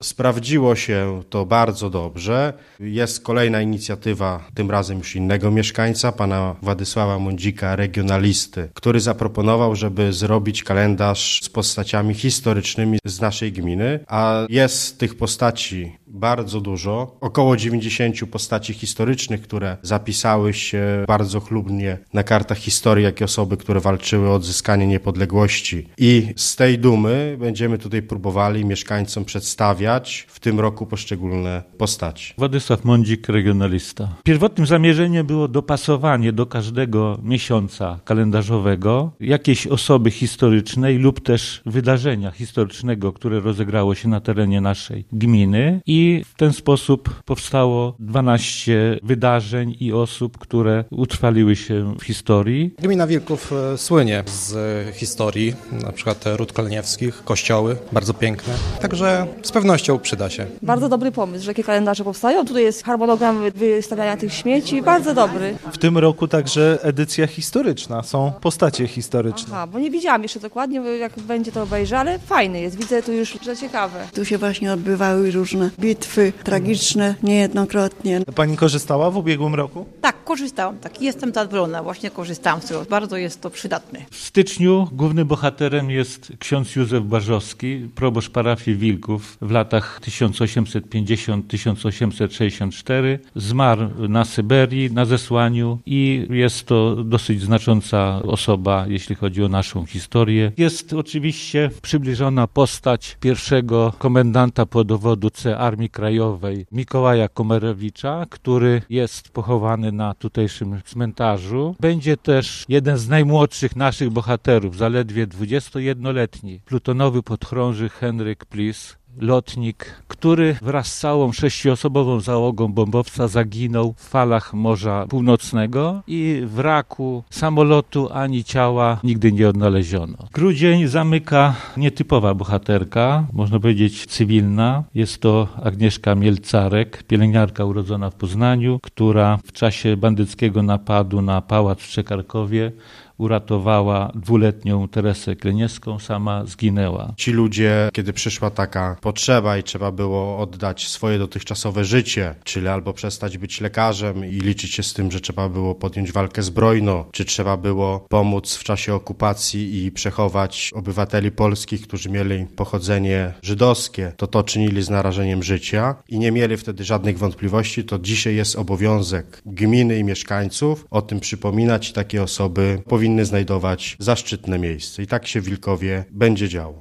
Sprawdziło się to bardzo dobrze. Jest kolejna inicjatywa, tym razem już innego mieszkańca, pana Władysława Mądzika, regionalisty, który zaproponował, żeby zrobić kalendarz z postaciami historycznymi z naszej gminy, a jest tych postaci bardzo dużo, około 90 postaci historycznych, które zapisały się bardzo chlubnie na kartach historii, jak i osoby, które walczyły o odzyskanie niepodległości. I z tej dumy będziemy tutaj próbowali mieszkańcom przedstawiać w tym roku poszczególne postaci. Władysław Mądzik, regionalista. Pierwotnym zamierzeniem było dopasowanie do każdego miesiąca kalendarzowego jakiejś osoby historycznej lub też wydarzenia historycznego, które rozegrało się na terenie naszej gminy i w ten sposób powstało 12 wydarzeń i osób, które utrwaliły się w historii. Gmina Wilków słynie z historii, na przykład ród koleniewskich, kościoły, bardzo piękne, także z pewnością przyda się. Bardzo dobry pomysł, że jakie kalendarze powstają. Tutaj jest harmonogram wystawiania tych śmieci, bardzo dobry. W tym roku także edycja historyczna, są postacie historyczne. Aha, bo nie widziałam jeszcze dokładnie, jak będzie to obejrzę, ale fajny jest, widzę tu już, że ciekawe. Tu się właśnie odbywały różne bitwy tragiczne niejednokrotnie. Pani korzystała w ubiegłym roku? Tak, korzystałam, tak. Jestem zadowolona, właśnie korzystałam z tego. Bardzo jest to przydatne. W styczniu głównym bohaterem jest ksiądz Józef Barzowski, proboszcz parafii Wilków w latach 1850-1864. Zmarł na Syberii, na zesłaniu i jest to dosyć znacząca osoba, jeśli chodzi o naszą historię. Jest oczywiście przybliżona postać pierwszego komendanta podowodu C Armii Krajowej Mikołaja Komerowicza, który jest pochowany na tutejszym cmentarzu. Będzie też jeden z najmłodszych naszych bohaterów, zaledwie 21-letni, plutonowy podchorąży Henryk Plis, lotnik, który wraz z całą 6-osobową załogą bombowca zaginął w falach Morza Północnego i wraku samolotu ani ciała nigdy nie odnaleziono. Grudzień zamyka nietypowa bohaterka, można powiedzieć cywilna. Jest to Agnieszka Mielcarek, pielęgniarka urodzona w Poznaniu, która w czasie bandyckiego napadu na pałac w Czekarkowie uratowała 2-letnią Teresę Kleniewską, sama zginęła. Ci ludzie, kiedy przyszła taka potrzeba i trzeba było oddać swoje dotychczasowe życie, czyli albo przestać być lekarzem i liczyć się z tym, że trzeba było podjąć walkę zbrojną, czy trzeba było pomóc w czasie okupacji i przechować obywateli polskich, którzy mieli pochodzenie żydowskie, to czynili z narażeniem życia i nie mieli wtedy żadnych wątpliwości, to dzisiaj jest obowiązek gminy i mieszkańców o tym przypominać i takie osoby powinny znajdować zaszczytne miejsce. I tak się w Wilkowie będzie działo.